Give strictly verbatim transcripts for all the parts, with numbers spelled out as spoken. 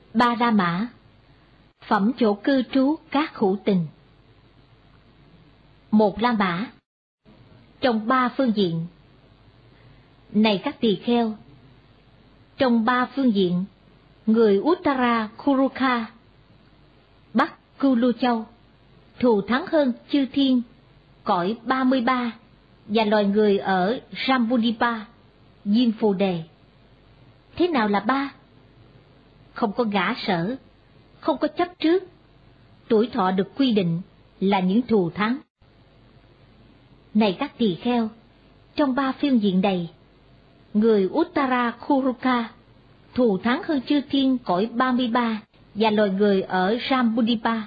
Ba La Mã, phẩm chỗ cư trú các hữu tình. Một La Mã, trong ba phương diện. Này các tỳ kheo, trong ba phương diện, người Uttara Kuruka, Bắc Kulu Châu, thù thắng hơn chư thiên, cõi ba mươi ba và loài người ở Jambudvipa, Diêm Phù Đề. Thế nào là ba? Không có ngã sở, không có chấp trước, tuổi thọ được quy định là những thù thắng. Này các tỳ kheo, trong ba phương diện này, người Uttara Kuruka thù thắng hơn chư thiên cõi ba mươi ba và loài người ở Jambudvipa.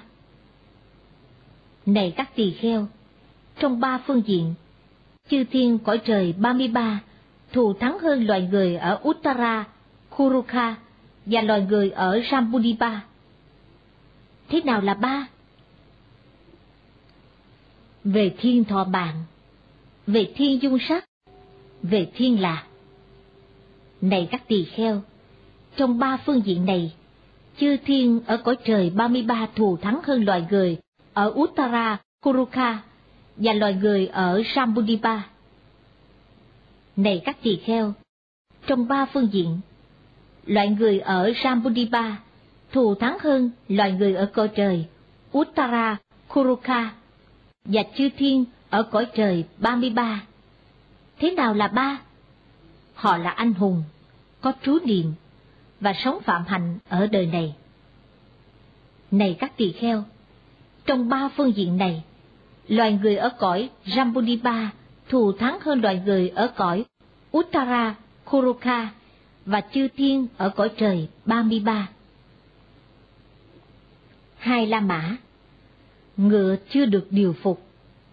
Này các tỳ kheo, trong ba phương diện, chư thiên cõi trời ba mươi ba thù thắng hơn loài người ở Uttara Kuruka và loài người ở Jambudvipa. Thế nào là ba? Về thiên thọ mạng, về thiên dung sắc, về thiên lạc. Này các tỳ kheo, trong ba phương diện này, chư thiên ở cõi trời ba mươi ba thù thắng hơn loài người ở Uttara Kuruka và loài người ở Jambudvipa. Này các tỳ kheo, trong ba phương diện, loại người ở Jambudvipa thù thắng hơn loài người ở cõi trời Uttara Kuruka và chư thiên ở cõi trời ba mươi ba. Thế nào là ba? Họ là anh hùng, có trú niệm và sống phạm hạnh ở đời này. Này các tỳ kheo, trong ba phương diện này, loài người ở cõi Jambudvipa thù thắng hơn loài người ở cõi Uttara Kuruka và chư thiên ở cõi trời ba mươi ba. Hai La Mã, ngựa chưa được điều phục.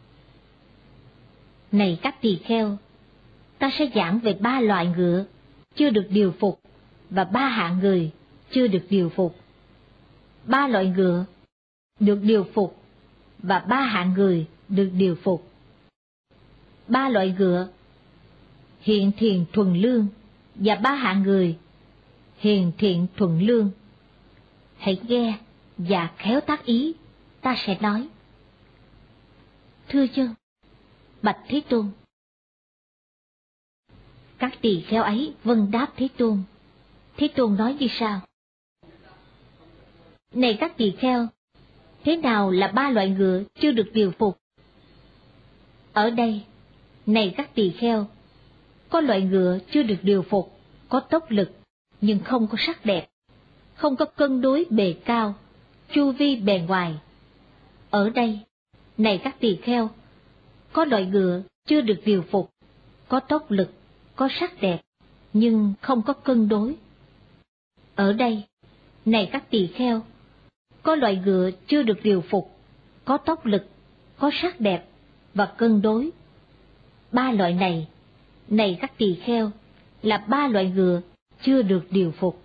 Này các tỳ kheo, ta sẽ giảng về ba loại ngựa chưa được điều phục và ba hạng người chưa được điều phục. Ba loại ngựa được điều phục và ba hạng người được điều phục. Ba loại ngựa hiện thiện thuần lương và ba hạng người hiền thiện thuần lương. Hãy nghe và khéo tác ý, ta sẽ nói. Thưa chân, bạch Thế Tôn. Các tỳ kheo ấy vâng đáp Thế Tôn. Thế Tôn nói như sau: Này các tỳ kheo, thế nào là ba loại ngựa chưa được điều phục? Ở đây, này các tỳ kheo, có loại ngựa chưa được điều phục, có tốc lực nhưng không có sắc đẹp, không có cân đối bề cao, chu vi bề ngoài. Ở đây, này các tỳ kheo, có loại ngựa chưa được điều phục, có tốc lực, có sắc đẹp, nhưng không có cân đối. Ở đây, này các tỳ kheo, có loại ngựa chưa được điều phục, có tốc lực, có sắc đẹp và cân đối. Ba loại này, này các tỳ kheo, là ba loại ngựa chưa được điều phục.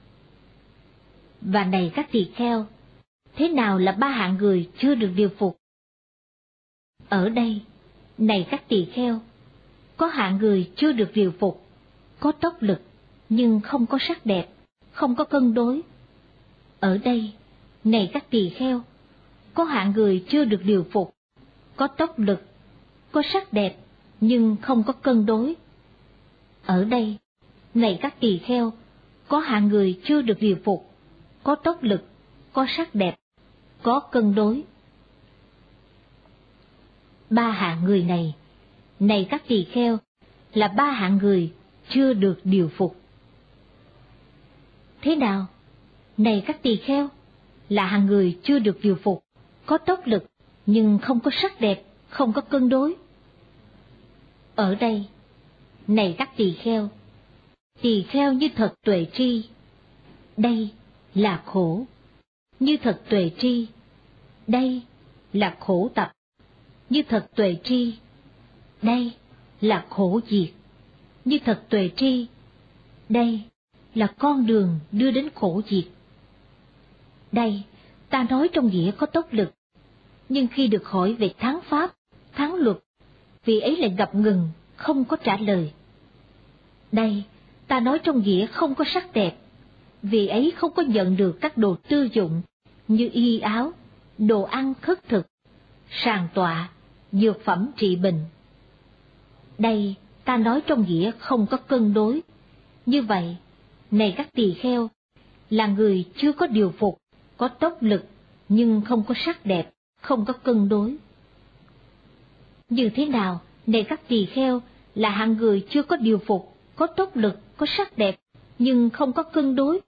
Và này các tỳ kheo, thế nào là ba hạng người chưa được điều phục? Ở đây, này các tỳ kheo, có hạng người chưa được điều phục, có tốc lực nhưng không có sắc đẹp, không có cân đối. Ở đây, này các tỳ kheo, có hạng người chưa được điều phục, có tốc lực, có sắc đẹp nhưng không có cân đối. Ở đây, này các tỳ kheo, có hạng người chưa được điều phục, có tốc lực, có sắc đẹp, có cân đối. Ba hạng người này, này các tỳ kheo, là ba hạng người chưa được điều phục. Thế nào? Này các tỳ kheo, là hạng người chưa được điều phục, có tốc lực nhưng không có sắc đẹp, không có cân đối. Ở đây, này các tỳ kheo, tỳ kheo như thật tuệ tri, đây là khổ. Như thật tuệ tri, đây là khổ tập. Như thật tuệ tri, đây là khổ diệt. Như thật tuệ tri, đây là con đường đưa đến khổ diệt. Đây, ta nói trong nghĩa có tốc lực, nhưng khi được hỏi về thắng pháp, thắng luật, vị ấy lại ngập ngừng, không có trả lời. Đây, ta nói trong nghĩa không có sắc đẹp, vì ấy không có nhận được các đồ tư dụng như y áo, đồ ăn khất thực, sàng tọa, dược phẩm trị bệnh. Đây ta nói trong nghĩa không có cân đối. Như vậy, này các tỳ kheo, là người chưa có điều phục, có tốc lực, nhưng không có sắc đẹp, không có cân đối. Như thế nào, này các tỳ kheo, là hạng người chưa có điều phục, có tốc lực, có sắc đẹp, nhưng không có cân đối?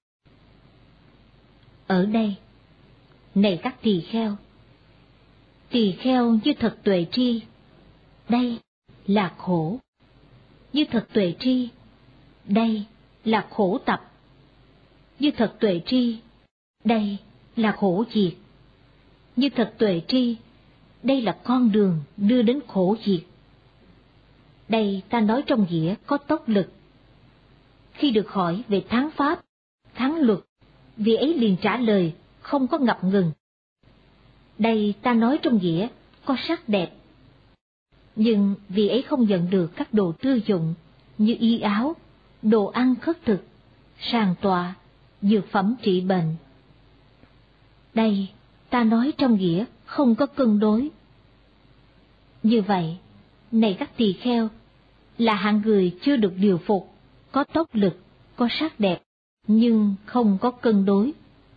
Ở đây, này các tỳ kheo, tỳ kheo như thật tuệ tri, đây là khổ. Như thật tuệ tri, đây là khổ tập. Như thật tuệ tri, đây là khổ diệt. Như thật tuệ tri, đây là con đường đưa đến khổ diệt. Đây ta nói trong nghĩa có tốc lực. Khi được hỏi về thắng pháp, thắng luật, vị ấy liền trả lời không có ngập ngừng. Đây ta nói trong nghĩa có sắc đẹp. Nhưng vị ấy không nhận được các đồ tư dụng như y áo, đồ ăn khất thực, sàng tọa, dược phẩm trị bệnh. Đây ta nói trong nghĩa không có cân đối. Như vậy, này các tỳ kheo, là hạng người chưa được điều phục, có tốc lực, có sắc đẹp, nhưng không có cân đối.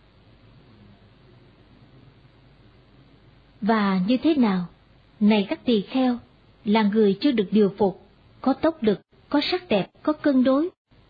Và như thế nào, này các tỳ kheo, là người chưa được điều phục, có tốc lực, có sắc đẹp, có cân đối?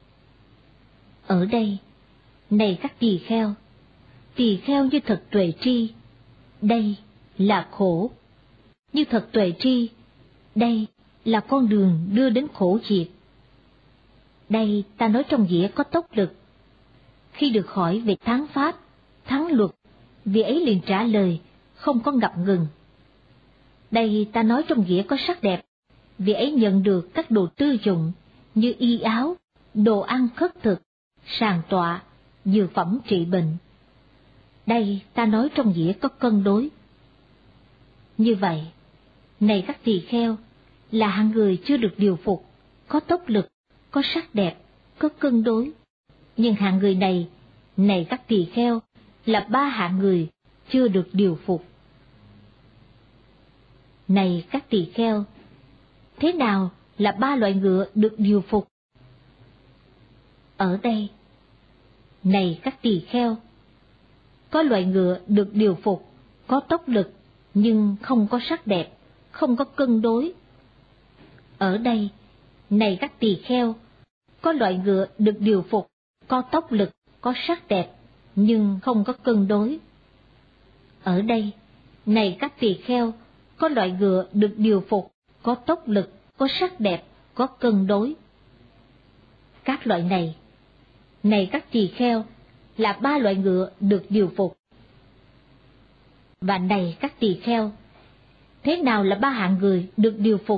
Ở đây, này các tỳ kheo, tỳ kheo như thật tuệ tri, đây là khổ. Như thật tuệ tri, đây là con đường đưa đến khổ diệt. Đây ta nói trong nghĩa có tốc lực. Khi được hỏi về thắng pháp, thắng luật, vị ấy liền trả lời không có ngập ngừng. Đây ta nói trong nghĩa có sắc đẹp, vị ấy nhận được các đồ tư dụng như y áo, đồ ăn khất thực, sàng tọa, dược phẩm trị bệnh. Đây ta nói trong nghĩa có cân đối. Như vậy, này các tỳ kheo, là hạng người chưa được điều phục, có tốc lực, có sắc đẹp, có cân đối. Nhưng hạng người này, này các tỳ kheo, là ba hạng người chưa được điều phục. Này các tỳ kheo, thế nào là ba loại ngựa được điều phục? Ở đây, này các tỳ kheo, có loại ngựa được điều phục, có tốc lực, nhưng không có sắc đẹp, không có cân đối. Ở đây, này các tỳ kheo, có loại ngựa được điều phục, có tốc lực, có sắc đẹp, nhưng không có cân đối. Ở đây, này các tỳ kheo, có loại ngựa được điều phục, có tốc lực, có sắc đẹp, có cân đối. Các loại này, này các tỳ kheo, là ba loại ngựa được điều phục. Và này các tỳ kheo, thế nào là ba hạng người được điều phục?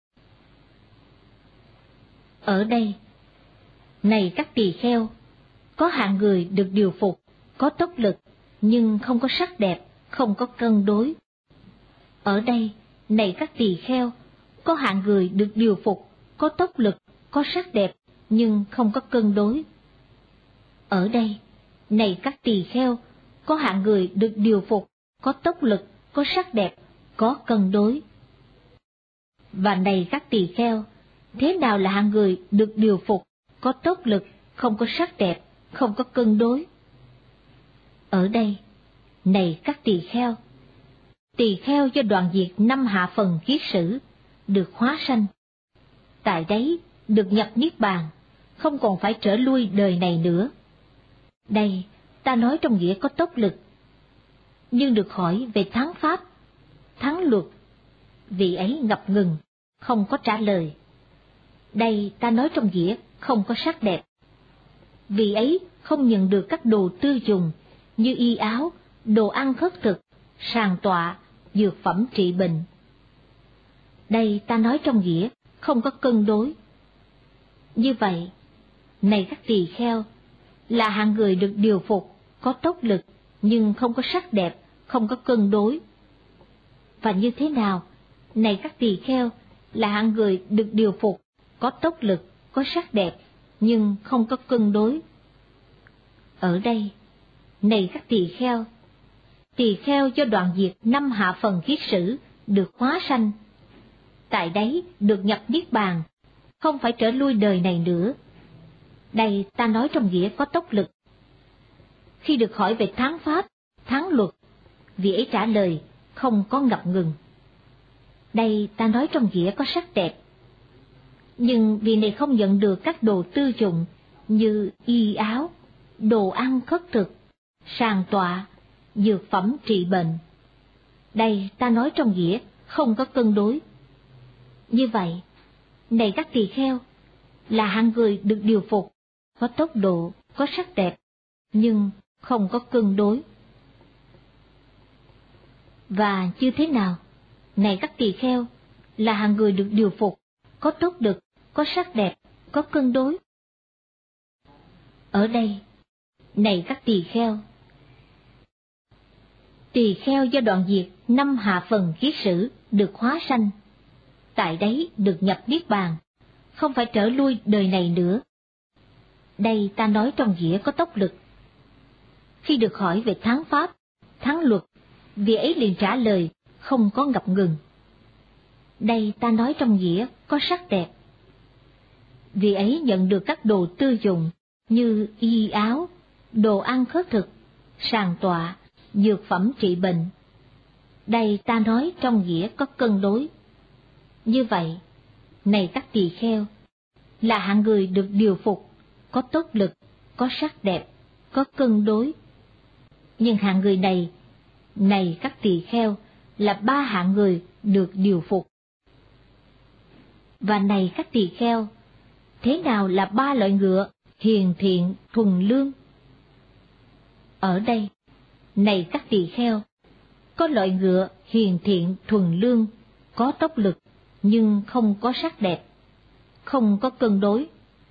Ở đây, này các tỳ kheo, có hạng người được điều phục, có tốc lực, nhưng không có sắc đẹp, không có cân đối. Ở đây, này các tỳ kheo, có hạng người được điều phục, có tốc lực, có sắc đẹp, nhưng không có cân đối. Ở đây, này các tỳ kheo, có hạng người được điều phục, có tốc lực, có sắc đẹp, có cân đối. Và này các tỳ kheo, thế nào là hạng người được điều phục, có tốc lực, không có sắc đẹp, không có cân đối? Ở đây, này các tỳ kheo, tỳ kheo do đoạn diệt năm hạ phần kiết sử, được hóa sanh. Tại đấy, được nhập niết bàn, không còn phải trở lui đời này nữa. Đây, ta nói trong nghĩa có tốc lực. Nhưng được hỏi về thắng pháp, thắng luật, vị ấy ngập ngừng, không có trả lời. Đây ta nói trong nghĩa không có sắc đẹp. Vị ấy không nhận được các đồ tư dùng như y áo, đồ ăn khất thực, sàng tọa, dược phẩm trị bệnh. Đây ta nói trong nghĩa không có cân đối. Như vậy, này các tỳ kheo, là hạng người được điều phục, có tốc lực, nhưng không có sắc đẹp, không có cân đối. Và như thế nào, này các tỳ kheo, là hạng người được điều phục, có tốc lực, có sắc đẹp, nhưng không có cân đối? Ở đây, này các tỳ kheo, tỳ kheo do đoạn diệt năm hạ phần kiết sử được hóa sanh, tại đấy được nhập niết bàn, không phải trở lui đời này nữa. Đây ta nói trong nghĩa có tốc lực. Khi được hỏi về thắng pháp, thắng luật, vị ấy trả lời không có ngập ngừng. Đây ta nói trong nghĩa có sắc đẹp. Nhưng vị này không nhận được các đồ tư dụng như y áo, đồ ăn khất thực, sàng tọa, dược phẩm trị bệnh. Đây ta nói trong nghĩa không có cân đối. Như vậy, này các tỳ kheo, là hạng người được điều phục, có tốc độ, có sắc đẹp, nhưng không có cân đối. Và như thế nào, này các tỳ kheo, là hạng người được điều phục, có tốc lực, có sắc đẹp, có cân đối? Ở đây, này các tỳ kheo, tỳ kheo do đoạn diệt năm hạ phần kiết sử được hóa sanh, tại đấy được nhập niết bàn, không phải trở lui đời này nữa. Đây ta nói trong nghĩa có tốc lực. Khi được hỏi về thắng pháp, thắng luật, vị ấy liền trả lời không có ngập ngừng. Đây ta nói trong nghĩa có sắc đẹp. Vị ấy nhận được các đồ tư dụng như y áo, đồ ăn khất thực, sàng tọa, dược phẩm trị bệnh. Đây ta nói trong nghĩa có cân đối. Như vậy, này các tỳ kheo, là hạng người được điều phục, có tốc lực, có sắc đẹp, có cân đối. Nhưng hạng người này, này các tỳ kheo, là ba hạng người được điều phục. Và này các tỳ kheo, thế nào là ba loại ngựa hiền thiện thuần lương? Ở đây, này các tỳ kheo, có loại ngựa hiền thiện thuần lương, có tốc lực, nhưng không có sắc đẹp, không có cân đối.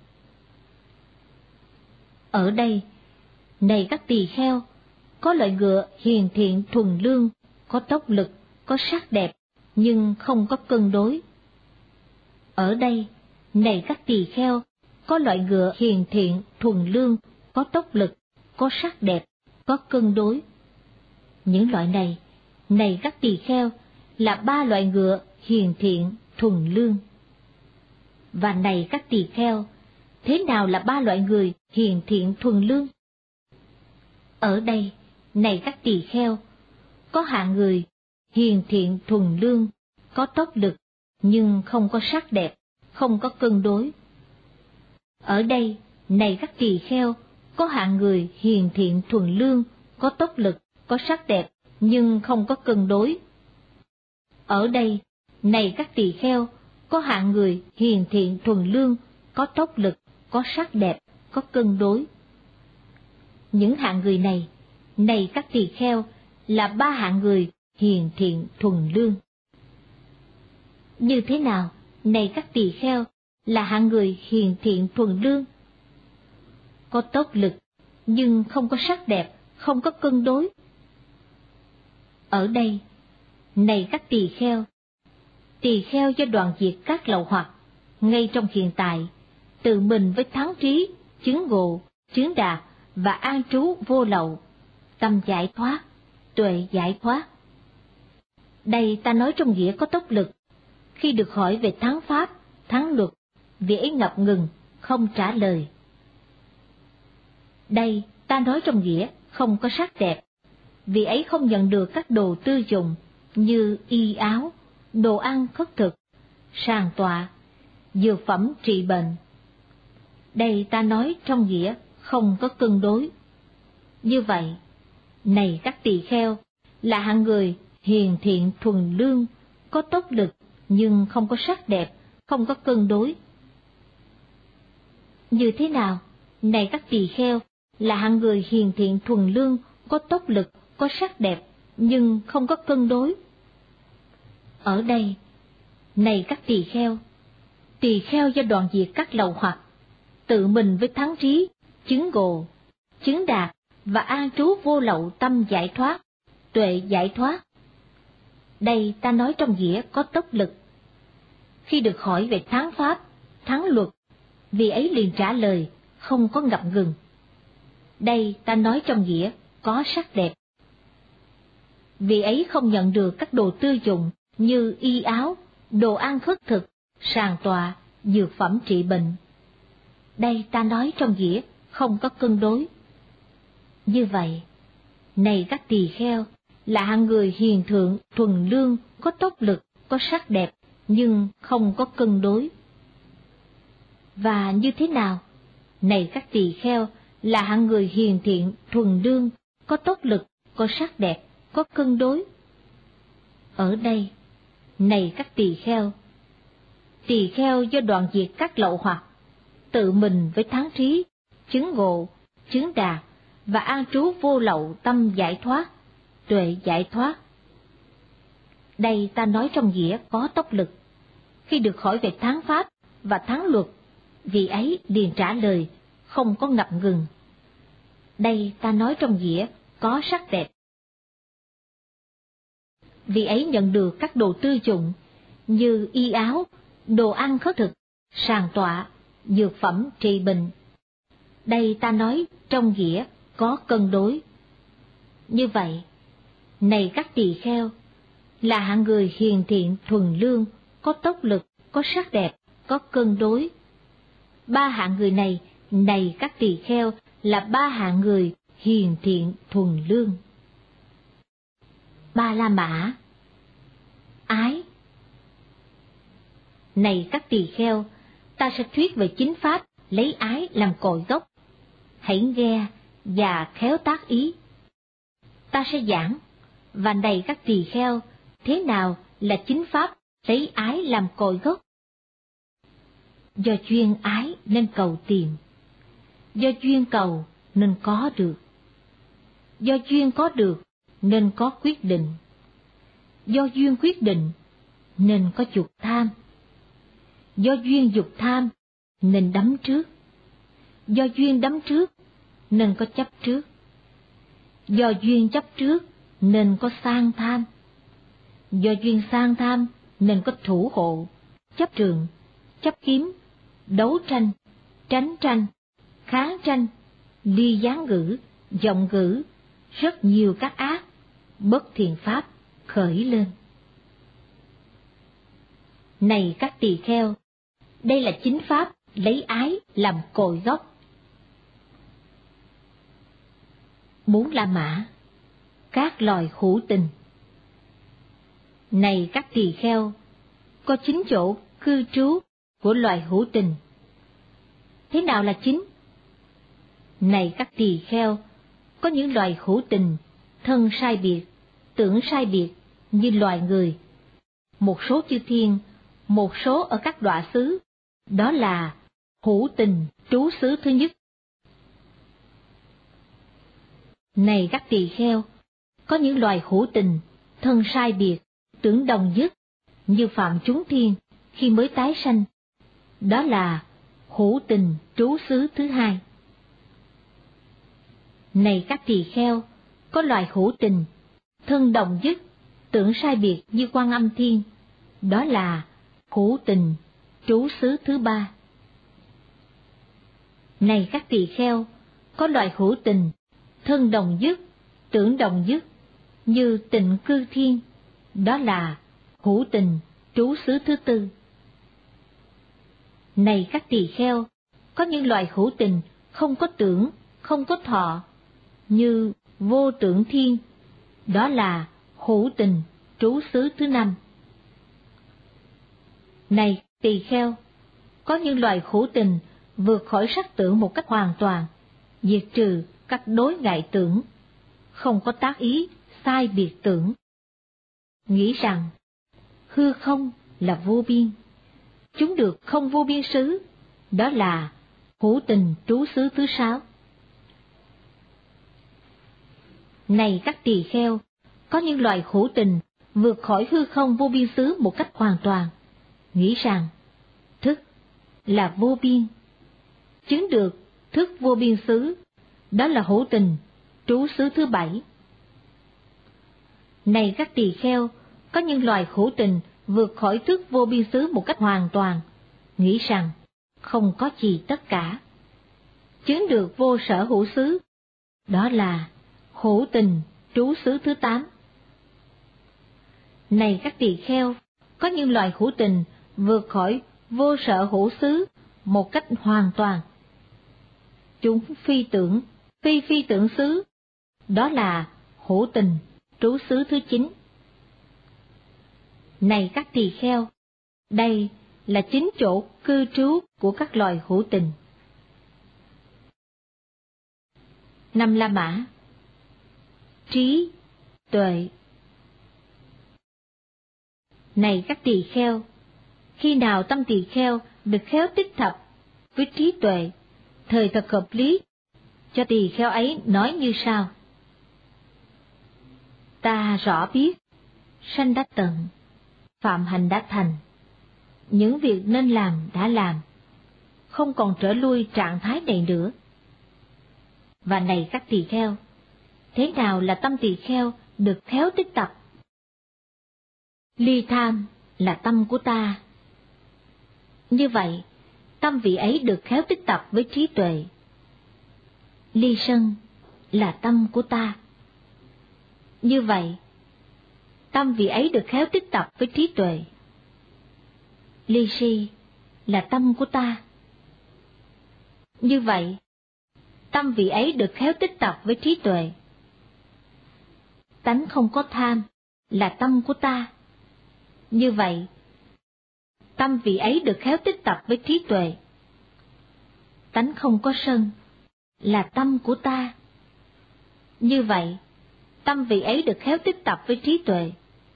Ở đây, này các tỳ kheo, có loại ngựa hiền thiện thuần lương, có tốc lực, có sắc đẹp, nhưng không có cân đối. Ở đây, này các tỳ kheo, có loại ngựa hiền thiện thuần lương, có tốc lực, có sắc đẹp, có cân đối. Những loại này, này các tỳ kheo, là ba loại ngựa hiền thiện thuần lương. Và này các tỳ kheo, thế nào là ba loại người hiền thiện thuần lương? Ở đây, này các tỳ kheo, có hạng người hiền thiện thuần lương, có tốc lực, nhưng không có sắc đẹp, không có cân đối. Ở đây, này các tỳ kheo, có hạng người hiền thiện thuần lương, có tốc lực, có sắc đẹp, nhưng không có cân đối. Ở đây, này các tỳ kheo, có hạng người hiền thiện thuần lương, có tốc lực, có sắc đẹp, có cân đối. Những hạng người này, này các tỳ kheo, là ba hạng người hiền thiện thuần lương. Như thế nào, này các tỳ kheo, là hạng người hiền thiện thuần lương? Có tốc lực, nhưng không có sắc đẹp, không có cân đối. Ở đây, này các tỳ kheo, tỳ kheo do đoạn diệt các lậu hoặc, ngay trong hiện tại, tự mình với thắng trí, chứng ngộ, chứng đạt và an trú vô lậu, tâm giải thoát, tuệ giải thoát. Đây ta nói trong nghĩa có tốc lực. Khi được hỏi về thắng pháp, thắng luật, vị ấy ngập ngừng, không trả lời. Đây ta nói trong nghĩa không có sắc đẹp. Vị ấy không nhận được các đồ tư dụng như y áo, đồ ăn khất thực, sàng tọa, dược phẩm trị bệnh. Đây ta nói trong nghĩa không có cân đối. Như vậy, này các tỳ kheo, là hạng người hiền thiện thuần lương, có tốc lực, nhưng không có sắc đẹp, không có cân đối. Như thế nào, này các tỳ kheo, là hạng người hiền thiện thuần lương, có tốc lực, có sắc đẹp, nhưng không có cân đối? Ở đây, này các tỳ kheo, tỳ kheo do đoạn diệt các lậu hoặc, tự mình với thắng trí, chứng ngộ, chứng đạt và an trú vô lậu tâm giải thoát, tuệ giải thoát. Đây ta nói trong nghĩa có tốc lực. Khi được hỏi về thắng pháp, thắng luật, vị ấy liền trả lời không có ngập ngừng. Đây ta nói trong nghĩa có sắc đẹp. Vị ấy không nhận được các đồ tư dụng như y áo, đồ ăn khất thực, sàn tọa, dược phẩm trị bệnh. Đây ta nói trong nghĩa không có cân đối. Như vậy, này các tỳ kheo, là hạng người hiền thượng, thuần lương, có tốc lực, có sắc đẹp, nhưng không có cân đối. Và như thế nào? Này các tỳ kheo, là hạng người hiền thiện, thuần lương, có tốc lực, có sắc đẹp, có cân đối. Ở đây, này các tỳ kheo, tỳ kheo do đoạn diệt các lậu hoặc, tự mình với thắng trí, chứng ngộ, chứng đạt, và an trú vô lậu tâm giải thoát, tuệ giải thoát. Đây ta nói trong nghĩa có tốc lực. Khi được hỏi về thắng pháp và thắng luật, vị ấy liền trả lời, không có ngập ngừng. Đây ta nói trong nghĩa có sắc đẹp. Vị ấy nhận được các đồ tư dụng như y áo, đồ ăn khất thực, sàn tọa, dược phẩm trị bệnh. Đây ta nói trong nghĩa có cân đối. Như vậy, này các tỳ kheo, là hạng người hiền thiện thuần lương, có tốc lực, có sắc đẹp, có cân đối. Ba hạng người này, này các tỳ kheo, là ba hạng người hiền thiện thuần lương. Ba la mã. Ái. Này các tỳ kheo, ta sẽ thuyết về chính pháp lấy ái làm cội gốc. Hãy nghe và khéo tác ý. Ta sẽ giảng, và này các tỳ kheo, thế nào là chính pháp lấy ái làm cội gốc? Do duyên ái nên cầu tìm, do duyên cầu nên có được, do duyên có được nên có quyết định, do duyên quyết định nên có dục tham, do duyên dục tham nên đắm trước, do duyên đắm trước nên có chấp trước, do duyên chấp trước nên có sang tham, do duyên sang tham nên có thủ hộ, chấp trường, chấp kiếm, đấu tranh, tránh tranh, kháng tranh, ly gián ngữ, vọng ngữ, rất nhiều các ác, bất thiện pháp khởi lên. Này các tỳ kheo, đây là chính pháp lấy ái làm cội gốc. Bốn la mã. Các loài hữu tình. Này các tỳ kheo, có chín chỗ cư trú của loài hữu tình. Thế nào là chín? Này các tỳ kheo, có những loài hữu tình, thân sai biệt, tưởng sai biệt như loài người. Một số chư thiên, một số ở các đọa xứ, đó là hữu tình trú xứ thứ nhất. Này các tỳ kheo, có những loài hữu tình, thân sai biệt, tưởng đồng nhất, như phạm chúng thiên khi mới tái sanh, đó là hữu tình trú xứ thứ hai. Này các tỳ kheo, có loài hữu tình, thân đồng nhất, tưởng sai biệt như Quan Âm Thiên, đó là hữu tình trú xứ thứ ba. Này các tỳ kheo, có loài hữu tình, thân đồng nhất, tưởng đồng nhất, như Tịnh Cư Thiên, đó là hữu tình trú xứ thứ tư. Này các tỳ kheo, có những loài hữu tình không có tưởng, không có thọ, như Vô Tưởng Thiên, đó là hữu tình trú xứ thứ năm. Này tỳ kheo, có những loài hữu tình vượt khỏi sắc tưởng một cách hoàn toàn, diệt trừ các đối ngại tưởng, không có tác ý sai biệt tưởng, nghĩ rằng hư không là vô biên, chúng được không vô biên xứ, đó là hữu tình trú xứ thứ sáu. Này các tỳ kheo, có những loài hữu tình vượt khỏi hư không vô biên xứ một cách hoàn toàn, nghĩ rằng thức là vô biên, chứng được thức vô biên xứ, đó là hữu tình trú xứ thứ bảy. Này các tỳ kheo, có những loài hữu tình vượt khỏi thức vô biên xứ một cách hoàn toàn, nghĩ rằng không có gì tất cả, chứng được vô sở hữu xứ, đó là hữu tình trú xứ thứ tám. Này các tỳ kheo, có những loài hữu tình vượt khỏi vô sở hữu xứ một cách hoàn toàn. Chúng phi tưởng, phi phi tưởng xứ, đó là hữu tình trú xứ thứ chín. Này các tỳ kheo, đây là chính chỗ cư trú của các loài hữu tình. Năm La Mã. Trí, tuệ. Này các tỳ kheo, khi nào tâm tỳ kheo được khéo tích thập với trí tuệ, thời thật hợp lý, cho tỳ kheo ấy nói như sau: Ta rõ biết, sanh đã tận, phạm hành đã thành, những việc nên làm đã làm, không còn trở lui trạng thái này nữa. Và này các tỳ kheo, thế nào là tâm tỳ kheo được khéo tích tập? Ly tham là tâm của ta. Như vậy, tâm vị ấy được khéo tích tập với trí tuệ. Ly sân là tâm của ta. Như vậy, tâm vị ấy được khéo tích tập với trí tuệ. Ly si là tâm của ta. Như vậy, tâm vị ấy được khéo tích tập với trí tuệ. Tánh không có tham là tâm của ta. Như vậy, tâm vị ấy được khéo tích tập với trí tuệ. Tánh không có sân là tâm của ta. Như vậy, tâm vị ấy được khéo tích tập với trí tuệ.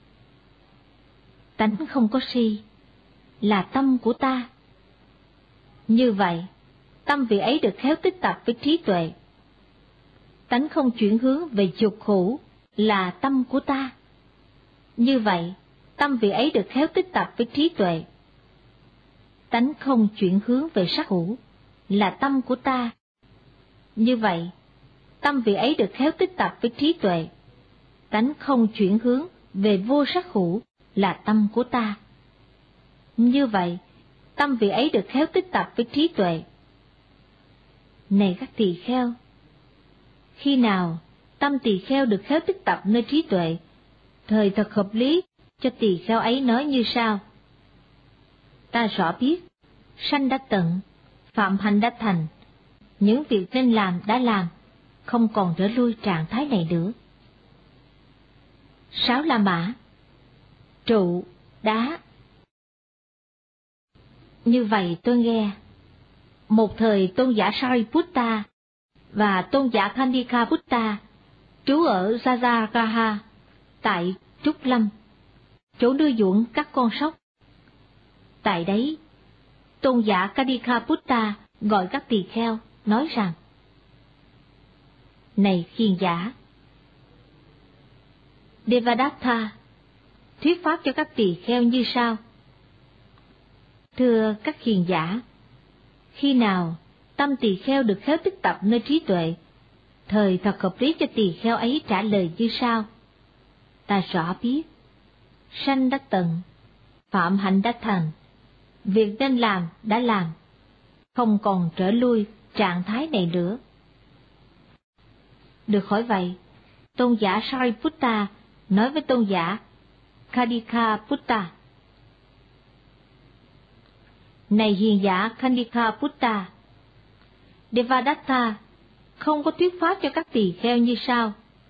Tánh không có si là tâm của ta. Như vậy, tâm vị ấy được khéo tích tập với trí tuệ. Tánh không chuyển hướng về dục hữu là tâm của ta. Như vậy, tâm vị ấy được khéo tích tập với trí tuệ. Tánh không chuyển hướng về sắc hữu là tâm của ta. Như vậy, tâm vị ấy được khéo tích tập với trí tuệ. Tánh không chuyển hướng về vô sắc hữu là tâm của ta. Như vậy, tâm vị ấy được khéo tích tập với trí tuệ. Này các tỳ kheo, khi nào tâm tỳ kheo được khéo tích tập nơi trí tuệ, thời thật hợp lý cho tỳ kheo ấy nói như sau: Ta rõ biết, sanh đã tận, phạm hành đã thành, những việc nên làm đã làm, không còn trở lui trạng thái này nữa. Sáu La Mã. Trụ, đá. Như vậy tôi nghe, một thời tôn giả Sariputta và tôn giả Khandikaputta trú ở Jajagaha tại Trúc Lâm, chỗ nuôi dưỡng các con sóc. Tại đấy, tôn giả Khandikaputta gọi các tỳ kheo nói rằng: Này khiên giả, Devadatta thuyết pháp cho các tỳ kheo như sau: Thưa các hiền giả, khi nào tâm tỳ kheo được khéo tích tập nơi trí tuệ, thời thật hợp lý cho tỳ kheo ấy trả lời như sau: Ta rõ biết, sanh đã tận, phạm hạnh đã thành, việc nên làm đã làm, không còn trở lui trạng thái này nữa. Được hỏi vậy, tôn giả Sariputta nói với tôn giả Khandikaputta: Này hiền giả Khandikaputta, Devadatta không có thuyết pháp cho các tỳ kheo như sau: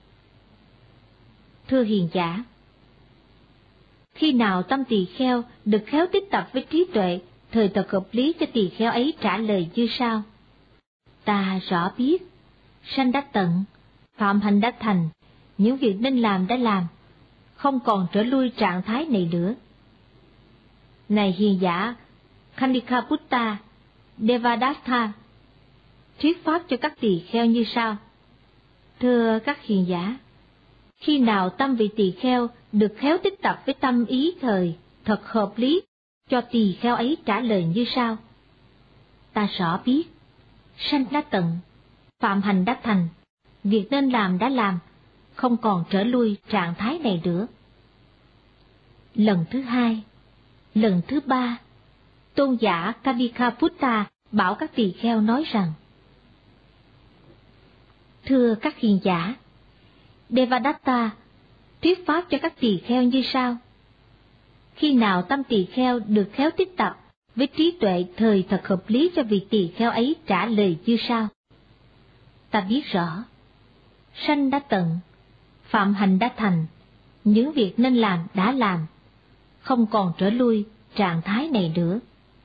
Thưa hiền giả, khi nào tâm tỳ kheo được khéo tích tập với trí tuệ, thời thật hợp lý cho tỳ kheo ấy trả lời như sau: Ta rõ biết, sanh đã tận, phạm hạnh đã thành, những việc nên làm đã làm, không còn trở lui trạng thái này nữa. Này hiền giả Khandikaputta, Devadatta thuyết pháp cho các tỳ kheo như sau: Thưa các hiền giả, khi nào tâm vị tỳ kheo được khéo tích tập với tâm ý thời thật hợp lý, cho tỳ kheo ấy trả lời như sau: Ta rõ biết, sanh đã tận, phạm hành đã thành, việc nên làm đã làm, không còn trở lui trạng thái này nữa. Lần thứ hai, lần thứ ba, tôn giả Khandikaputta bảo các tỳ kheo nói rằng: Thưa các hiền giả, Devadatta thuyết pháp cho các tỳ kheo như sau. Khi nào tâm tỳ kheo được khéo tích tập với trí tuệ thời thật hợp lý cho vị tỳ kheo ấy trả lời như sau. Ta biết rõ, sanh đã tận, phạm hành đã thành, những việc nên làm đã làm, không còn trở lui trạng thái này nữa.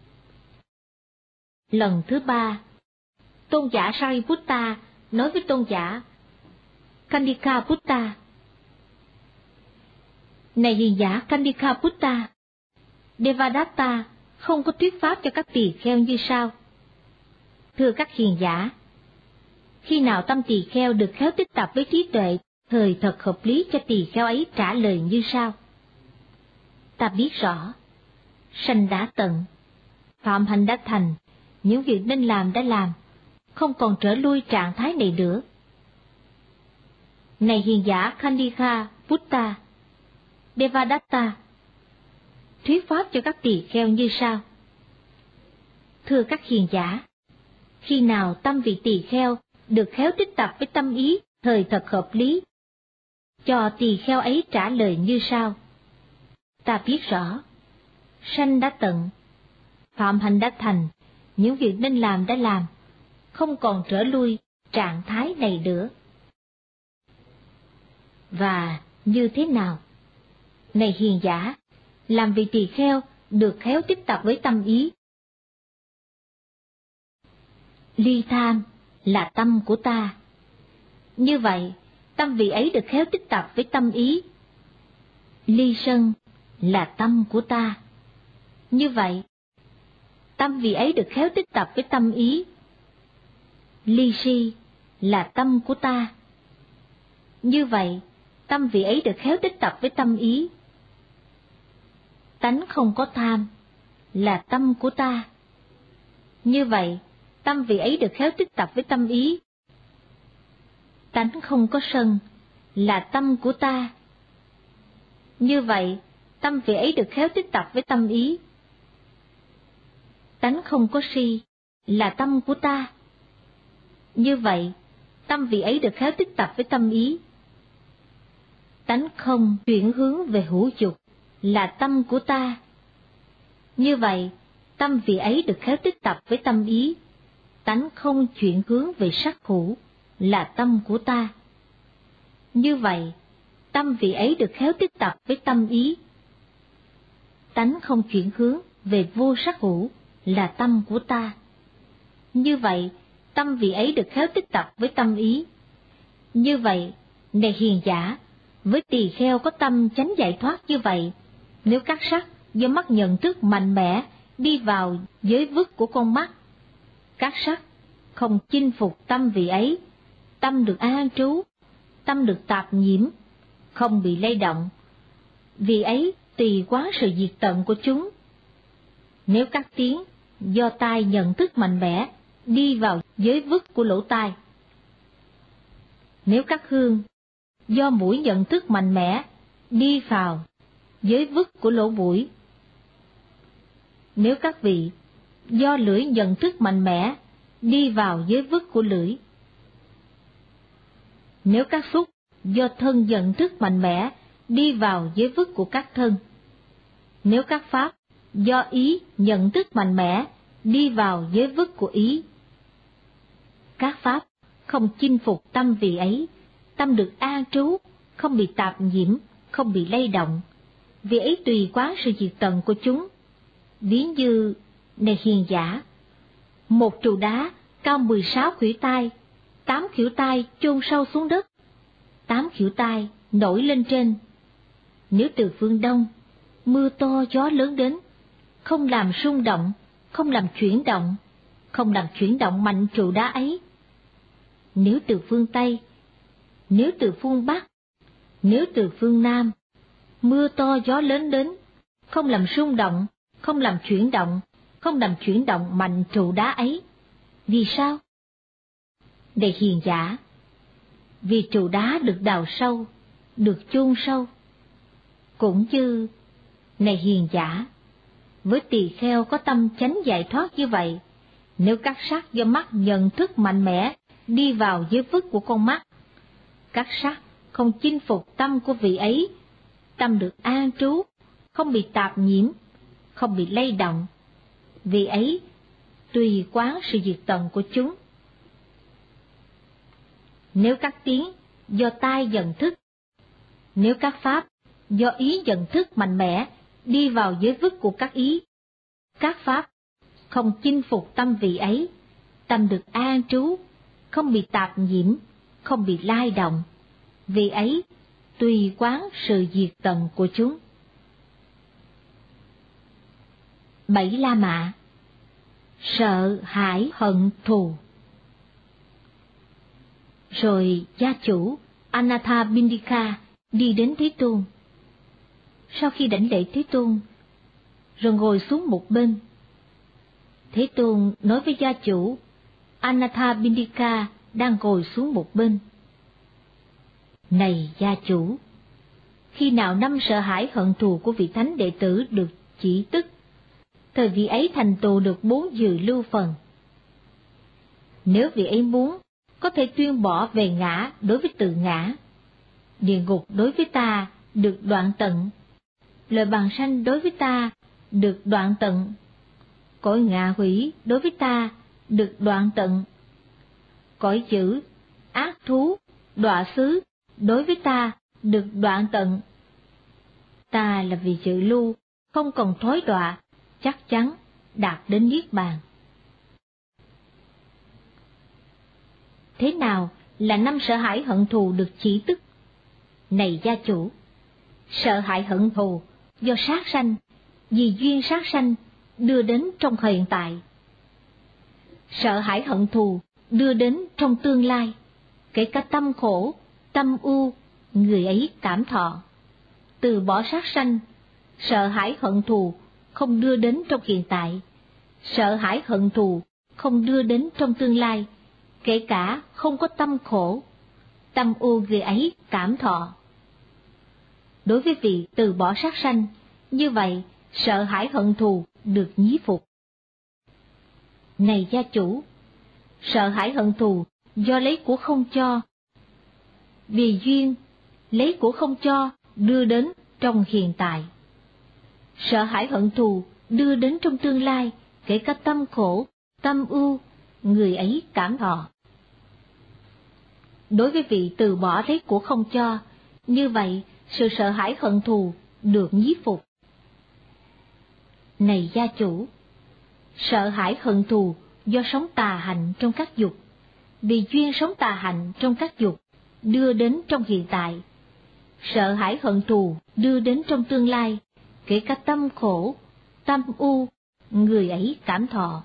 Lần thứ ba, tôn giả Sariputta nói với tôn giả Kandikaputta: Này hiền giả Kandikaputta, Devadatta không có thuyết pháp cho các tỳ kheo như sau. Thưa các hiền giả, khi nào tâm tỳ kheo được khéo tích tập với trí tuệ thời thật hợp lý cho tỳ kheo ấy trả lời như sau. Ta biết rõ, sanh đã tận, phạm hành đã thành, những việc nên làm đã làm, không còn trở lui trạng thái này nữa. Này hiền giả Kandikaputta, Devadatta thuyết pháp cho các tỳ kheo như sau. Thưa các hiền giả, khi nào tâm vị tỳ kheo được khéo tích tập với tâm ý thời thật hợp lý, cho tỳ kheo ấy trả lời như sau. Ta biết rõ, sanh đã tận, phạm hành đã thành, những việc nên làm đã làm, không còn trở lui trạng thái này nữa. Và như thế nào? Này hiền giả, làm vị tỳ kheo được khéo tích tập với tâm ý. Ly tham là tâm của ta. Như vậy, tâm vị ấy được khéo tích tập với tâm ý. Ly sân là tâm của ta. Như vậy, tâm vị ấy được khéo tích tập với tâm ý. Ly si là tâm của ta. Như vậy, tâm vị ấy được khéo tích tập với tâm ý. Tánh không có tham là tâm của ta. Như vậy, tâm vị ấy được khéo tích tập với tâm ý. Tánh không có sân là tâm của ta. Như vậy, tâm vị ấy được khéo tích tập với tâm ý. Tánh không có si là tâm của ta. Như vậy, tâm vị ấy được khéo tích tập với tâm ý. Tánh không chuyển hướng về hữu dục là tâm của ta. Như vậy, tâm vị ấy được khéo tích tập với tâm ý. Tánh không chuyển hướng về sắc hữu là tâm của ta. Như vậy, tâm vị ấy được khéo tích tập với tâm ý. Tánh không chuyển hướng về vô sắc hữu là tâm của ta. Như vậy, tâm vị ấy được khéo tích tập với tâm ý. Như vậy, này hiền giả, với tỳ kheo có tâm chánh giải thoát như vậy, nếu các sắc do mắt nhận thức mạnh mẽ đi vào giới vức của con mắt, các sắc không chinh phục tâm vị ấy, tâm được an trú, tâm được tạp nhiễm, không bị lay động, vì ấy tùy quá sự diệt tận của chúng. Nếu các tiếng do tai nhận thức mạnh mẽ đi vào giới vức của lỗ tai, nếu các hương do mũi nhận thức mạnh mẽ đi vào giới vức của lỗ mũi, nếu các vị do lưỡi nhận thức mạnh mẽ đi vào giới vức của lưỡi, nếu các xúc do thân nhận thức mạnh mẽ đi vào giới vức của các thân, nếu các pháp do ý nhận thức mạnh mẽ đi vào giới vức của ý, các pháp không chinh phục tâm vị ấy, tâm được an trú, không bị tạp nhiễm, không bị lay động, vì ấy tùy quá sự diệt tận của chúng. Ví như, này hiền giả, một trụ đá cao mười sáu khuỷu tay, tám khuỷu tay chôn sâu xuống đất, tám khuỷu tay nổi lên trên. Nếu từ phương đông, mưa to gió lớn đến, không làm rung động, không làm chuyển động, không làm chuyển động mạnh trụ đá ấy. Nếu từ phương Tây, nếu từ phương Bắc, nếu từ phương Nam, mưa to gió lớn đến, không làm rung động, không làm chuyển động, không làm chuyển động mạnh trụ đá ấy. Vì sao? Để hiền giả, vì trụ đá được đào sâu, được chôn sâu. Cũng như, này hiền giả, với tỳ kheo có tâm chánh giải thoát như vậy, nếu các sắc do mắt nhận thức mạnh mẽ đi vào giới vức của con mắt. Các sắc không chinh phục tâm của vị ấy, tâm được an trú, không bị tạp nhiễm, không bị lay động. Vị ấy tùy quán sự diệt tận của chúng. Nếu các tiếng do tai nhận thức, nếu các pháp do ý nhận thức mạnh mẽ đi vào giới vức của các ý, các pháp không chinh phục tâm vị ấy, tâm được an trú, không bị tạp nhiễm, không bị lay động. Vị ấy tùy quán sự diệt tận của chúng. Bảy la mạ. Sợ hãi hận thù. Rồi gia chủ Anathapindika đi đến Thế Tôn. Sau khi đảnh lễ Thế Tôn, rồi ngồi xuống một bên, Thế Tôn nói với gia chủ Anathapindika đang ngồi xuống một bên: Này gia chủ, khi nào năm sợ hãi hận thù của vị thánh đệ tử được chỉ tức, thời vị ấy thành tựu được bốn dự lưu phần. Nếu vị ấy muốn, có thể tuyên bỏ về ngã đối với tự ngã, địa ngục đối với ta được đoạn tận, lời bàn sanh đối với ta được đoạn tận, cõi ngạ hủy đối với ta được đoạn tận, cõi dữ, ác thú, đọa xứ đối với ta được đoạn tận. Ta là vị dự lưu, không còn thối đọa, chắc chắn đạt đến niết bàn. Thế nào là năm sợ hãi hận thù được chỉ tức? Này gia chủ, sợ hãi hận thù do sát sanh, vì duyên sát sanh đưa đến trong hiện tại. Sợ hãi hận thù đưa đến trong tương lai, kể cả tâm khổ, tâm u, người ấy cảm thọ. Từ bỏ sát sanh, sợ hãi hận thù không đưa đến trong hiện tại, sợ hãi hận thù không đưa đến trong tương lai, kể cả không có tâm khổ, tâm u người ấy cảm thọ. Đối với vị từ bỏ sát sanh, như vậy sợ hãi hận thù được nhí phục. Này gia chủ, sợ hãi hận thù do lấy của không cho, vì duyên lấy của không cho đưa đến trong hiện tại. Sợ hãi hận thù đưa đến trong tương lai, kể cả tâm khổ, tâm ưu, người ấy cảm thọ. Đối với vị từ bỏ lấy của không cho, như vậy sự sợ hãi hận thù được nhí phục. Này gia chủ, sợ hãi hận thù do sống tà hạnh trong các dục, vì duyên sống tà hạnh trong các dục đưa đến trong hiện tại. Sợ hãi hận thù đưa đến trong tương lai, kể cả tâm khổ, tâm u, người ấy cảm thọ.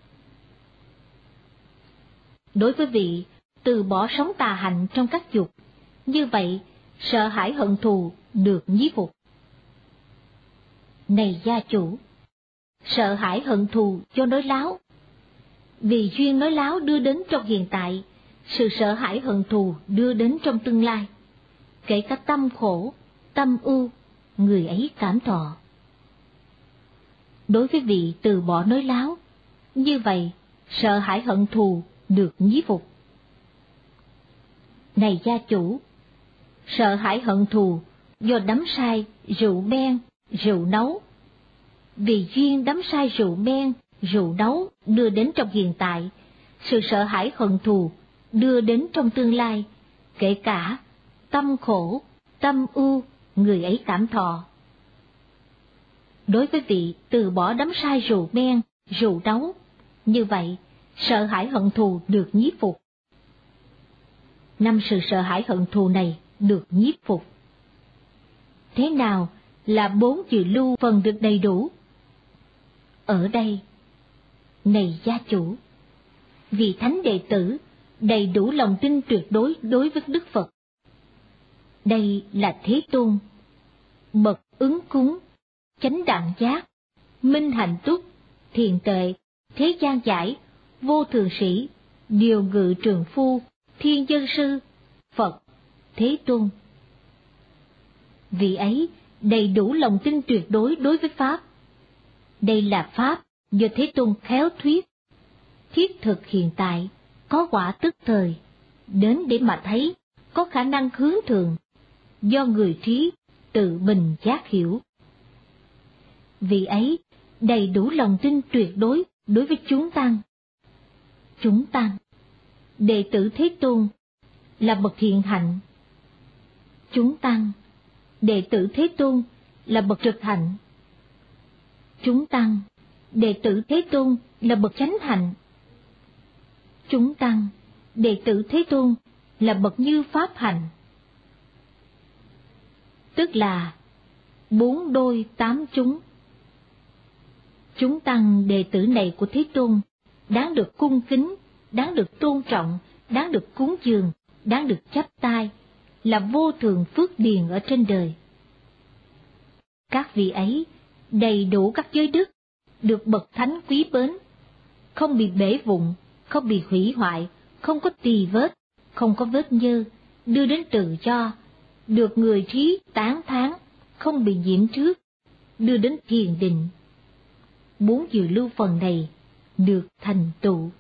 Đối với vị từ bỏ sống tà hạnh trong các dục, như vậy sợ hãi hận thù được nhí phục. Này gia chủ, sợ hãi hận thù do nói láo, vì duyên nói láo đưa đến trong hiện tại, sự sợ hãi hận thù đưa đến trong tương lai, kể cả tâm khổ, tâm ưu, người ấy cảm thọ. Đối với vị từ bỏ nói láo, như vậy sợ hãi hận thù được nhí phục. Này gia chủ, sợ hãi hận thù do đắm say rượu men, rượu nấu, vì duyên đắm say rượu men, rượu nấu đưa đến trong hiện tại, sự sợ hãi hận thù đưa đến trong tương lai, kể cả tâm khổ, tâm ưu, người ấy cảm thọ. Đối với vị từ bỏ đắm say rượu men, rượu nấu, như vậy sợ hãi hận thù được nhiếp phục. Năm sự sợ hãi hận thù này được nhiếp phục. Thế nào là bốn dự lưu phần được đầy đủ? Ở đây, này gia chủ, vị thánh đệ tử đầy đủ lòng tin tuyệt đối đối với Đức Phật. Đây là Thế Tôn, bậc ứng cúng, chánh đẳng giác, minh hạnh túc, thiền tệ, thế gian giải, vô thường sĩ, điều ngự trường phu, thiên dân sư, Phật, Thế Tôn. Vị ấy đầy đủ lòng tin tuyệt đối đối với Pháp. Đây là Pháp do Thế Tôn khéo thuyết, thiết thực hiện tại, có quả tức thời, đến để mà thấy, có khả năng hướng thượng, do người trí tự mình giác hiểu. Vì ấy, đầy đủ lòng tin tuyệt đối đối với chúng tăng. Chúng tăng, đệ tử Thế Tôn, là bậc thiện hạnh. Chúng tăng, đệ tử Thế Tôn, là bậc trực hạnh. Chúng tăng, đệ tử Thế Tôn, là bậc chánh hạnh. Chúng tăng, đệ tử Thế Tôn, là bậc như pháp hạnh. Tức là bốn đôi tám chúng. Chúng tăng đệ tử này của Thế Tôn đáng được cung kính, đáng được tôn trọng, đáng được cúng dường, đáng được chắp tay, là vô thường phước điền ở trên đời. Các vị ấy đầy đủ các giới đức, được bậc thánh quý mến, không bị bể vụn, không bị hủy hoại, không có tì vết, không có vết nhơ, đưa đến tự do, được người trí tán thán, không bị nhiễm trước, đưa đến thiền định. Bốn dự lưu phần này được thành tựu.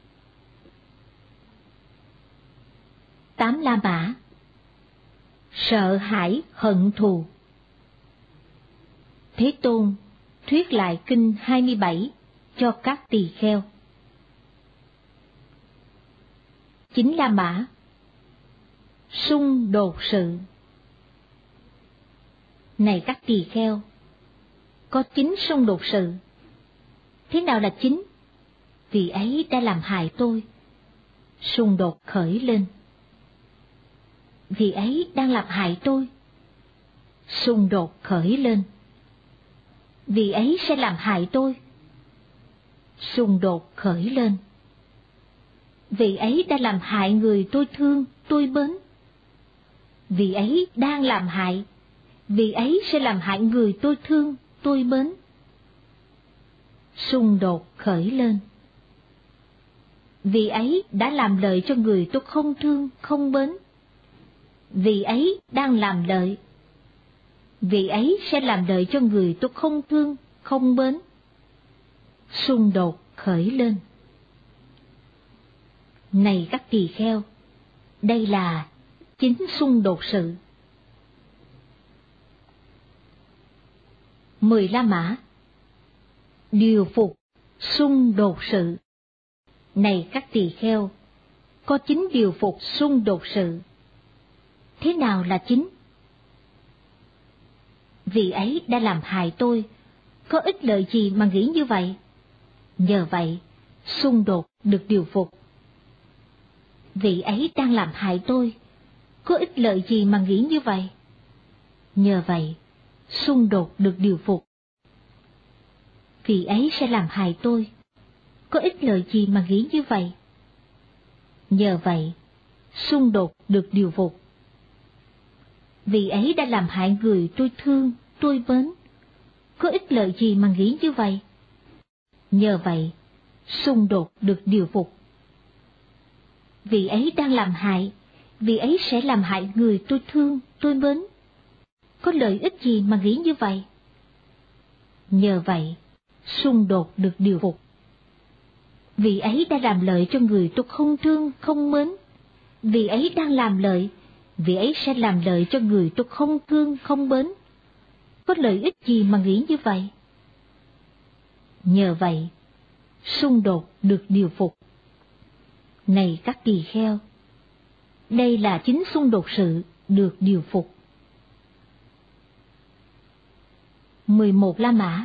Tám La Mã. Sợ hãi hận thù. Thế Tôn thuyết lại kinh hai mươi bảy cho các tỳ kheo. Chín La Mã. Xung đột sự. Này các tỳ kheo, có chín xung đột sự. Thế nào là chín? Vì ấy đã làm hại tôi. Xung đột khởi lên. Vì ấy đang làm hại tôi. Xung đột khởi lên. Vì ấy sẽ làm hại tôi. Xung đột khởi lên. Vì ấy đã làm hại người tôi thương, tôi mến. Vì ấy đang làm hại. Vì ấy sẽ làm hại người tôi thương, tôi mến. Xung đột khởi lên. Vì ấy đã làm lợi cho người tôi không thương, không mến. Vì ấy đang làm lợi. Vì ấy sẽ làm lợi cho người tôi không thương, không mến. Xung đột khởi lên. Này các tỳ kheo, đây là chín xung đột sự. Mười La Mã. Điều phục xung đột sự. Này các tỳ kheo, có chín điều phục xung đột sự. Thế nào là chín? Vì ấy đã làm hại tôi, có ích lợi gì mà nghĩ như vậy? Nhờ vậy, xung đột được điều phục. Vì ấy đang làm hại tôi, có ích lợi gì mà nghĩ như vậy? Nhờ vậy, xung đột được điều phục. Vì ấy sẽ làm hại tôi, có ích lợi gì mà nghĩ như vậy? Nhờ vậy, xung đột được điều phục. Vì ấy đã làm hại người tôi thương, tôi mến, có ích lợi gì mà nghĩ như vậy? Nhờ vậy, xung đột được điều phục. Vì ấy đang làm hại, vì ấy sẽ làm hại người tôi thương, tôi mến, có lợi ích gì mà nghĩ như vậy? Nhờ vậy, xung đột được điều phục. Vì ấy đã làm lợi cho người tôi không thương, không mến, vì ấy đang làm lợi, vì ấy sẽ làm lợi cho người tôi không thương, không mến, có lợi ích gì mà nghĩ như vậy? Nhờ vậy, xung đột được điều phục. Này các tỳ kheo, đây là chính xung đột sự được điều phục. Mười một La Mã.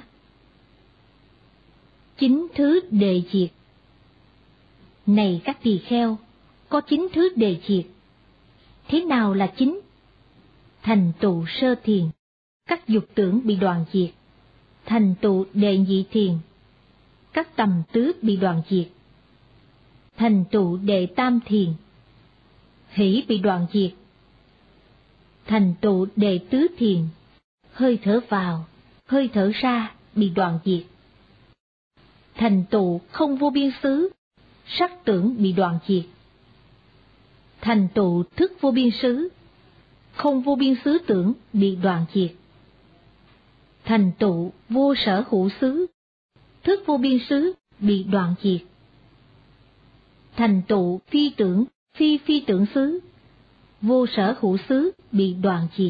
Chín thứ đề diệt. Này các tỳ kheo, có chín thứ đề diệt. Thế nào là chín? Thành tựu sơ thiền, các dục tưởng bị đoạn diệt. Thành tựu đệ nhị thiền, các tầm tứ bị đoạn diệt. Thành tựu đệ tam thiền, hỷ bị đoạn diệt. Thành tựu đệ tứ thiền, hơi thở vào, hơi thở ra bị đoạn diệt. Thành tựu không vô biên xứ, sắc tưởng bị đoạn diệt. Thành tựu thức vô biên xứ, không vô biên xứ tưởng bị đoạn diệt. Thành tựu vô sở hữu xứ, thức vô biên xứ bị đoạn diệt. thành tựu phi tưởng, phi phi tưởng xứ, vô sở hữu xứ bị đoạn diệt.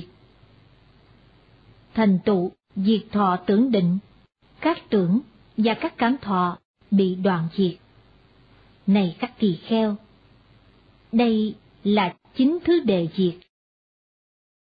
Thành tựu diệt thọ tưởng định, các tưởng và các cảm thọ bị đoạn diệt. Này các tỳ kheo, đây là chính thứ đề diệt.